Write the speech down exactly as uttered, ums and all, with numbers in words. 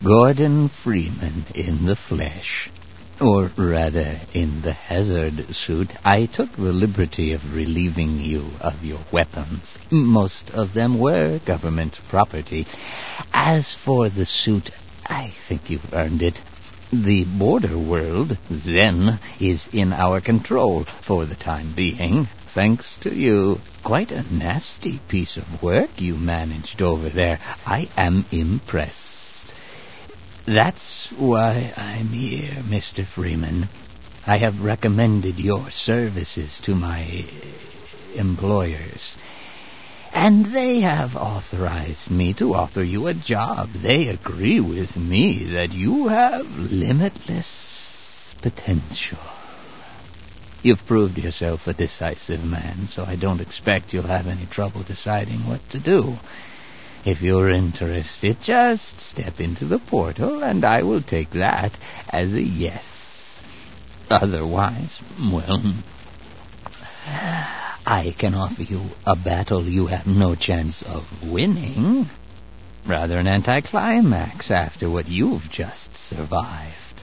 Gordon Freeman in the flesh. Or rather, in the hazard suit. I took the liberty of relieving you of your weapons. Most of them were government property. As for the suit, I think you've earned it. The border world, Zen, is in our control for the time being, thanks to you. Quite a nasty piece of work you managed over there. I am impressed. That's why I'm here, Mister Freeman. I have recommended your services to my employers, and they have authorized me to offer you a job. They agree with me that you have limitless potential. You've proved yourself a decisive man, so I don't expect you'll have any trouble deciding what to do. If you're interested, just step into the portal, and I will take that as a yes. Otherwise, well, I can offer you a battle you have no chance of winning. Rather an anticlimax after what you've just survived.